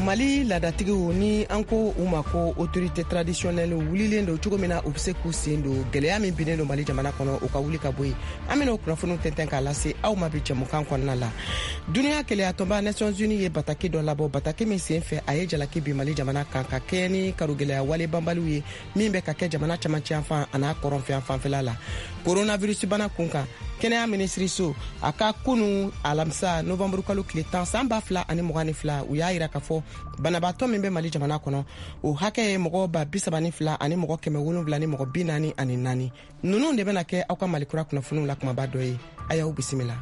Mali ladatigiw ni anko uma ko autorité traditionnelle wulilen do cogo mina u be se k'u sen do gɛlɛya min binnen do Mali jamana kɔnɔ u ka wuli ka bɔ yen. An bena o kunnafoniw tɛntɛn k'a lase aw ma bi jɛmukan kɔnɔna la. Duniya kɛlɛyatɔnba Nations Unies ye bataki dɔ labɔ, bataki min sen fɛ a ye jalaki bi Mali jamana kan ka kɛɲɛ ni karogɛlɛya wale banbaliw ye min bɛ ka kɛ jamana camancɛ yanfan a n'a kɔrɔnfɛ fanfɛla la. Coronavirus bana kun kan kɛnɛya minisiriso a ka kunu alamisa novembre kalo tile 10 san 2022 u y'a yira k'a fɔ banabaatɔ min bɛ Mali jamana kɔnɔ o hakɛ ye mɔgɔ 32 ani mɔgɔ 774 ni mɔgɔ 44. Ninnu de bɛna kɛ aw ka Mali kura kunnafoniw la kumaba dɔ ye. A y'aw bisimila.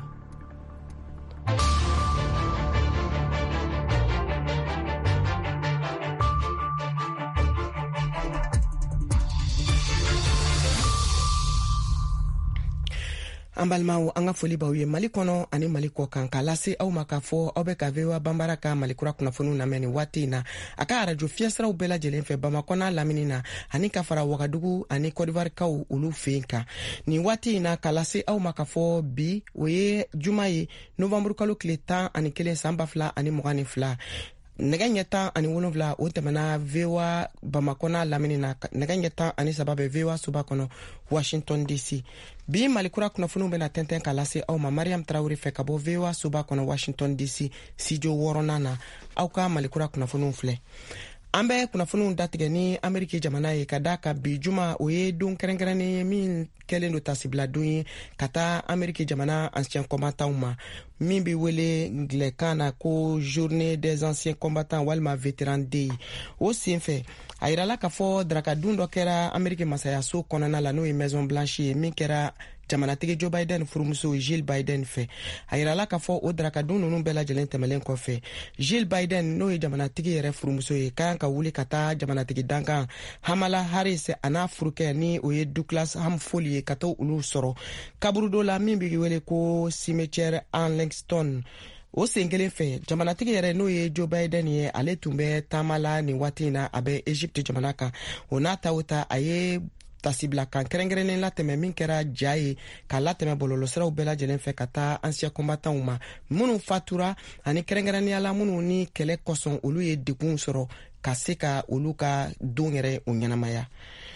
An balimaw an ka foli b'aw ye Mali kɔnɔ ani Mali kɔ kan k'a lase aw ma k'a fɔ aw bɛ ka VOA Banbara ka Mali kura kunnafoniw lamɛn nin waati in na a ka radio fiɲɛsiraw bɛɛ lajɛlen fɛ Bamakɔ n'a lamini na ani ka fara Wagadugu ani Côte d'Ivoire kaw olu fɛn kan. Nin waati in na k'a lase aw ma k'a fɔ bi o ye juma ye novembre kalo tile 11 san 2022. Nɛgɛ ɲɛ 17 o tɛmɛna VOA Bamakɔ n'a lamini na nɛgɛ ɲɛ 13 bɛ VOA Suba kɔnɔ Washington DC. Bi Mali kura kunnafoniw bɛna tɛntɛn k'a lase aw ma Mariam Traoré fɛ ka bɔ VOA Suba kɔnɔ Washington DC studio 6nan na aw ka Mali kura kunnafoniw filɛ. An bɛ kunnafoniw datigɛ ni Ameriki jamana ye ka da ka bi juma o ye don kɛrɛnkɛrɛnnen ye min kɛlen do tasibila don ye ka taa Ameriki jamana ancien combattants ma min bi wele ngilɛkan na ko journée des anciens combattants walima vétéran day. O senfɛ a yirala k'a fɔ darakadun dɔ kɛra Ameriki masayaso kɔnɔna la n'o ye Maison Blanche ye min kɛra jamanatigi Joe Biden furumuso Jill Biden fɛ. A yirala k'a fɔ o darakadun ninnu bɛɛ lajɛlen tɛmɛlen kɔfɛ Jill Biden n'o ye jamanatigi yɛrɛ furumuso ye kan ka wuli ka taa jamanatigi dankan Kamala Harris a n'a furukɛ ni o ye Douglas Humphrey ye ka taa olu sɔrɔ kaburu dɔ la min bɛ wele ko cimetière Arlington. O sen kelen fɛ jamanatigi yɛrɛ n'o ye Joe Biden ye ale tun bɛ taama la nin waati in na a bɛ Egypte jamana kan. O n'a ta o ta a ye tasibila kan kɛrɛnkɛrɛnnen latɛmɛ min kɛra ja ye k'a latɛmɛ bɔlɔlɔsiraw bɛɛ lajɛlen fɛ ka taa ancien combattants ma minnu fatura ani kɛrɛnkɛrɛnnenya la minnu ni kɛlɛ kɔsɔn olu ye degun sɔrɔ ka se ka olu ka don yɛrɛ o ɲɛnamaya.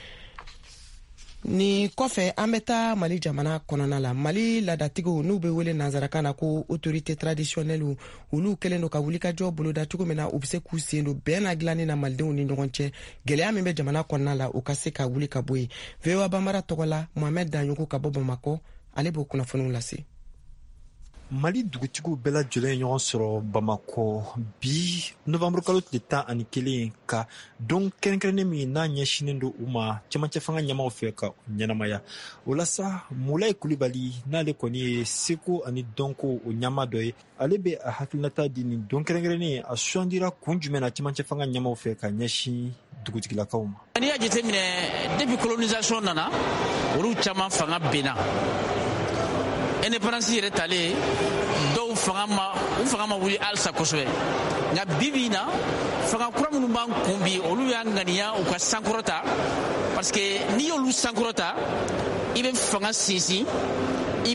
Ni kɔfɛ an bɛ taa Mali jamana kɔnɔna la Mali ladatigiw n'u bɛ wele nanzarakan na ko autorité traditionnelle olu kɛlen do ka wulikajɔ boloda cogo min na u bɛ se k'u sen do bɛn na dilanni na malidenw ni ɲɔgɔn cɛ gɛlɛya min bɛ jamana kɔnɔna la u ka se ka wuli ka bɔ yen. VOA Banbara tɔgɔ la Mohamed Danyogo ka bɔ Bamakɔ ale b'o kunnafoniw lase. Mali dugutigiw bɛɛ lajɛlen ɲɔgɔn sɔrɔ Bamakɔ bi novembre kalo tile 11 ka don kɛrɛnkɛrɛnnen min n'a ɲɛsinen do u ma cɛmancɛ fanga ɲɛmaw fɛ ka ɲɛnamaya. O la sa Mulaye Kulibali n'ale kɔni ye seko ani dɔnko o ɲama dɔ ye ale bɛ a hakilinata di nin don kɛrɛnkɛrɛnnen a sugandira kun jumɛn na cɛmancɛ fanga ɲɛmaw fɛ ka ɲɛsin dugutigilakaw ma. N'i y'a jateminɛ depuis colonisation nana olu caman fanga benna. Indépendance yɛrɛ talen dɔw fanga ma wuli halisa kosɛbɛ nka bibi na fanga kura minnu b'an kun bi olu y'an ŋaniya u ka sankɔrɔta parce que n'i y'olu sankɔrɔta i bɛ fanga sinsin i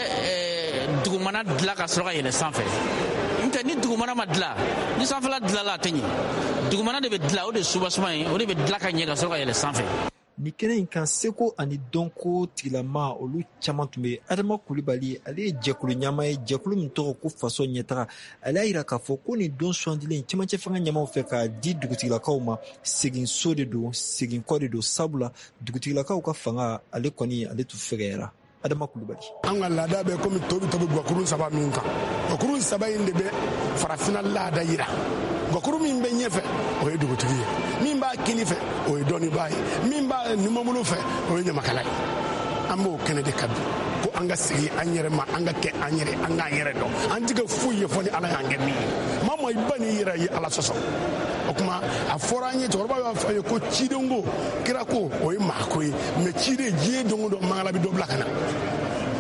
bɛ dugumana dilan ka sɔrɔ ka yɛlɛ sanfɛ n'o ni dugumana ma dilan ni sanfɛla dilanla a tɛ ɲɛ dugumana de bɛ dilan o de ye soubassement ye o de bɛ dilan ka ɲɛ ka sɔrɔ ka yɛlɛ sanfɛ. Ni kɛnɛ in kan seko ani dɔnko tigilama olu caman tun bɛ Adama Kulibali ale ye jɛkulu ɲama ye jɛkulu min tɔgɔ ko faso ɲɛtaga ale y'a yira k'a fɔ ko nin don sugandilen cɛmancɛ fanga ɲamaw fɛ k'a di dugutigilakaw ma segin so de don segin kɔ de don sabula dugutigilakaw ka fanga ale kɔni ale tun fɛgɛyara. Adama Kulibali an ka laada bɛ komi tobi guwakurun 3 min kan guwakurun 3 in de bɛ farafina laada yira guwakurun min bɛ ɲɛfɛ o ye dugutigi ye min b'a kini fɛ o ye dɔnnibaa ye min b'a numabolo fɛ o ye ɲamakala ye an b'o kɛnɛ de ka bi ko an ka segin an yɛrɛ ma an ka kɛ an yɛrɛ an k'an yɛrɛ dɔn an tɛ kɛ foyi ye fɔ ni Ala y'an kɛ min ye maa i ba n'i yɛrɛ ye Ala sɔsɔ o kuma a fɔra an ye cɛkɔrɔba y'a fɔ an ye ko ciden ko kira ko o ye maa ko ye mais ciden diɲɛ don o don mangala bɛ dɔ bila ka na cɛkɔrɔba y'o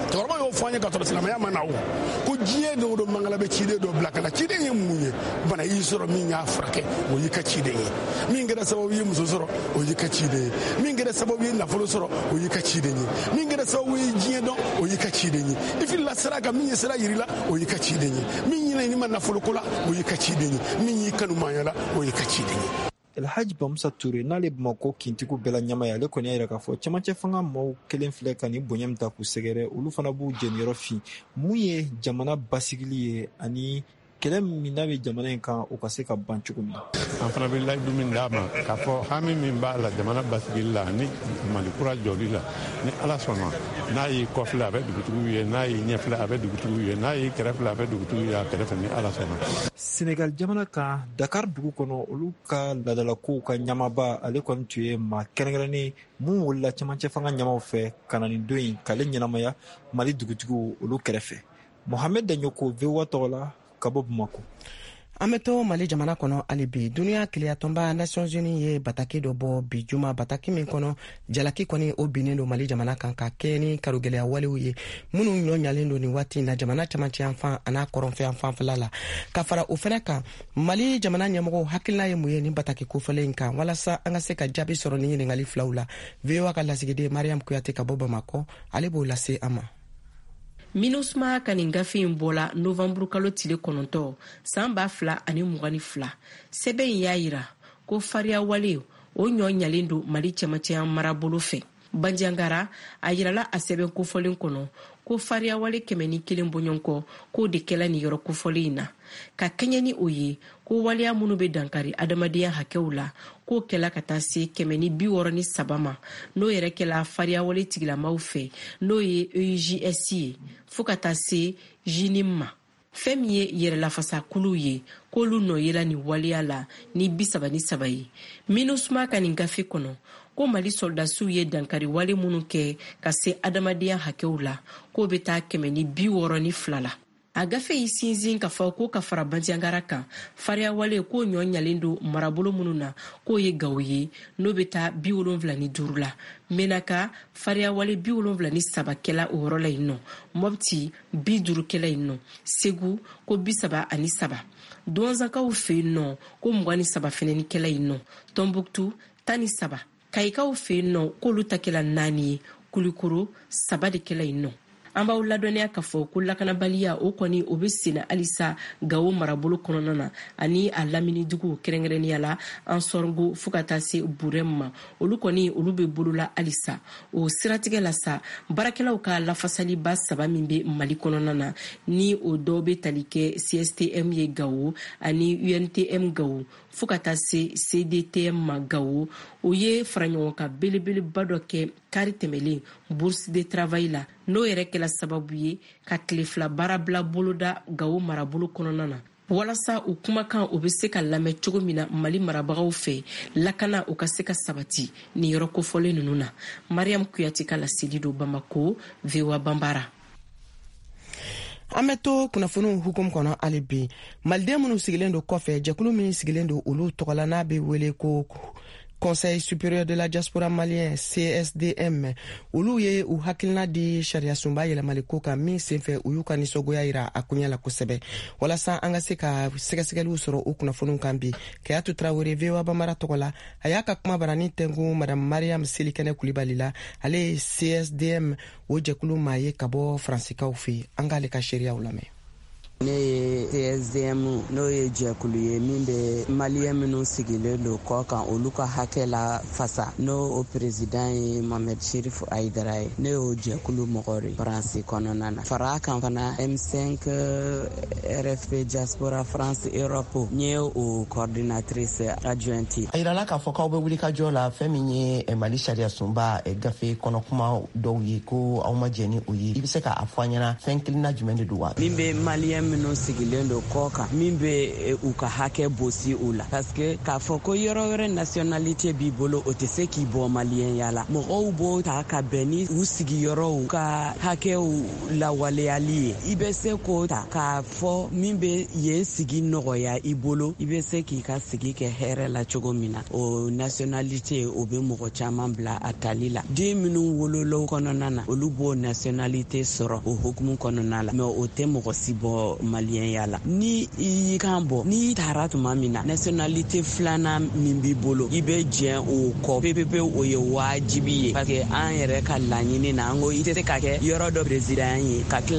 y'o fɔ an ye ka sɔrɔ silamɛya ma na o ko diɲɛ don o don mangala bɛ ciden dɔ bila ka na ciden ye mun ye bana y'i sɔrɔ min y'a furakɛ o y'i ka ciden ye min kɛra sababu ye muso sɔrɔ o y'i ka ciden ye min kɛra sababu ye nafolo sɔrɔ o y'i ka ciden ye min kɛra sababu ye diɲɛ dɔn o y'i ka ciden ye i filila sira kan min ye sira yirila o y'i ka ciden ye min ɲinɛ ni ma nafolo ko la o y'i ka ciden ye min y'i kanu maaya la o y'i ka ciden ye. Elhaji Bamusa Toure n'ale Bamako kintigiw bɛɛ la ɲamaya ale kɔni y'a yira k'a fɔ cɛmancɛ fanga maaw kelen filɛ ka nin bonya min ta k'u sɛgɛrɛ olu fana b'u jeniyɔrɔ fin mun ye jamana basigili ye ani kɛlɛ min n'a bɛ jamana in kan o ka se ka ban cogo min na. An fana bɛ layidu min d'a ma k'a fɔ hami min b'a la jamana basigili la ni Mali kura jɔli la ni Ala sɔnna n'a y'i kɔfilɛ a bɛ dugutigiw ye n'a y'i ɲɛfilɛ a bɛ dugutigiw ye n'a y'i kɛrɛfilɛ a bɛ dugutigiw ye a kɛrɛfɛ ni Ala sɔnna. Senegal jamana kan Dakar dugu kɔnɔ olu ka laadalakow ka ɲamaba ale kɔni tun ye maa kɛrɛnkɛrɛnnen mun wulila cɛmancɛ fanga ɲamaw fɛ ka na nin don in k'ale ɲɛnamaya Mali dugutigiw olu kɛrɛfɛ. Mohamed Danyoko VOA tɔgɔ la ka bɔ Bamako. An bɛ to Mali jamana kɔnɔ hali bi duniya keleyatɔnba Nations Unies ye bataki dɔ bɔ bi juma bataki min kɔnɔ jalaki kɔni o binnen don Mali jamana kan ka kɛ ni karogɛlɛya walew ye minnu ɲɔɲalen don nin waati in na jamana camancɛ yanfan an'a kɔrɔnfɛ yanfanfɛla la ka fara o fɛnɛ kan Mali jamana ɲɛmɔgɔw hakilina ye mun ye nin bataki kofɔlen in kan walasa an ka se ka jaabi sɔrɔ ni ɲiningali filaw la VOA ka lasigiden Mariam Kuyate ka bɔ Bamako ale b'o lase an ma. MINUSMA ka nin gafe in bɔla Novembre kalo tile 9 san 2022 sɛbɛn in y'a yira ko fariya wale o ɲɔ ɲalen don Mali cɛmancɛ marabolo fɛ. Banjangara a yirala a sɛbɛn kofɔlen kɔnɔ ko fariya wale 101 bɔɲɔgɔnkɔ k'o de kɛla nin yɔrɔ kofɔlen in na ka kɛɲɛ ni o ye ko waleya minnu bɛ dankari adamadenya hakɛw la k'o kɛla ka taa se 163 ma n'o yɛrɛ kɛla fariya wale tigilamaw fɛ n'o ye EUJS ye fo ka taa se JINIM ma. Fɛn min ye yɛrɛlafasakuluw ye k'olu nɔ yela ni waleya la ni 33 ye. MINUSMA ka nin gafe kɔnɔ ko Mali soldasiw ye dankari wale minnu kɛ ka se adamadenya hakɛw la k'o bɛ taa 162 la. A gafe yi sinzin ka fɔ ko ka fara Banjangara kan fariya wale k'o ɲɔ ɲalen don marabolo minnu na k'o ye Gawo ye n'o bɛ taa 75 la. Menaka fariya wale 73 kɛla o yɔrɔ la yen nɔ. Mopti 50 kɛla yen nɔ. Segu ko 33. Donzakaw fɛ yen nɔ ko 23 fɛnɛ kɛla yen nɔ. Tombouctou 13. Kayikaw fɛ yen nɔ k'olu ta kɛla 4 ye. Kulikoro 7 de kɛla yen nɔ. An b'aw ladɔnniya k'a fɔ ko lakanabaliya o kɔni o bɛ senna halisa Gawo marabolo kɔnɔna na ani a lamini dugu kɛrɛnkɛrɛnnenya la an sɔrɔngo fo ka taa se Burɛm ma olu kɔni olu bɛ bolola halisa o siratigɛ la sa baarakɛlaw ka lafasaliba 3 min bɛ Mali kɔnɔna na ni o dɔw bɛ tali kɛ CSTM ye Gawo ani UNTM Gawo fo ka taa se CDTM ma Gawo o ye faraɲɔgɔnkan belebeleba dɔ kɛ kari tɛmɛlen bourse de travail la n'o yɛrɛ kɛla sababu ye ka tile 2 baara bila boloda Gawo marabolo kɔnɔna na walasa u kumakan o bɛ se ka lamɛn cogo min na Mali marabagaw fɛ lakana o ka se ka sabati ni yɔrɔ kofɔlen ninnu na. Mariam Kuyate ka laseli do Bamako VOA Bambara. An bɛ to kunnafoniw hukum kɔnɔ hali bi maliden minnu sigilen don kɔfɛ jɛkulu min sigilen don olu tɔgɔla n'a bɛ wele ko Conseil supérieur de la diaspora malien CSDM olu ye u hakilina di sariya sunba yɛlɛmali ko kan min senfɛ u y'u ka nisɔngoya yira a kunya la kosɛbɛ walasa an ka se ka sɛgɛsɛgɛliw sɔrɔ o kunnafoniw kan bi Kayatu Traoré VOA Bambara tɔgɔ la a y'a ka kuma barani tɛngu Madame Mariam Selikɛnɛ Kulibali la ale ye CSDM o jɛkulu maa ye ka bɔ Faransikaw fɛ an k'ale ka sariyaw lamɛn. Ne ye CSDM n'o ye jɛkulu ye min bɛ maliyɛn minnu sigilen don kɔ kan olu ka hakɛ la fasa n'o o président ye Mohamed Cherif Aïdara ye ne y'o jɛkulu mɔgɔ de France kɔnɔna na fara kan fana M5 RFP Diaspora France Europe n ye o coordinatrice adjointe. A yirala k'a fɔ k'aw bɛ wuli ka jɔ la fɛn min ye Mali sariya sunba gafe kɔnɔkuma dɔw ye ko aw ma jɛ ni o ye i bɛ se k'a fɔ an ɲɛna fɛn kelenna jumɛn de don wa? Min bɛ maliyɛn minnu sigilen do kɔ kan min bɛ u ka hakɛ bosi u la parce que k'a fɔ ko yɔrɔ wɛrɛ nationalité b'i bolo o tɛ se k'i bɔ maliyɛnya la mɔgɔw b'o ta ka bɛn ni u sigiyɔrɔw ka hakɛw lawaleyali ye i bɛ se k'o ta k'a fɔ min bɛ yen sigi nɔgɔya i bolo i bɛ se k'i ka sigi kɛ hɛrɛ la cogo min na o nationalité o bɛ mɔgɔ caman bila a tali la den minnu wololaw kɔnɔna na olu b'o nationalité sɔrɔ o hukumu kɔnɔna la mais o tɛ mɔgɔ si bɔ maliyɛnya la ni i y'i kan bɔ n'i taara tuma min na nationalité filanan min b'i bolo i bɛ jɛn o kɔ pepepe o ye wajibi ye parce que an yɛrɛ ka laɲini na an ko i tɛ se ka kɛ yɔrɔ dɔ président ye ka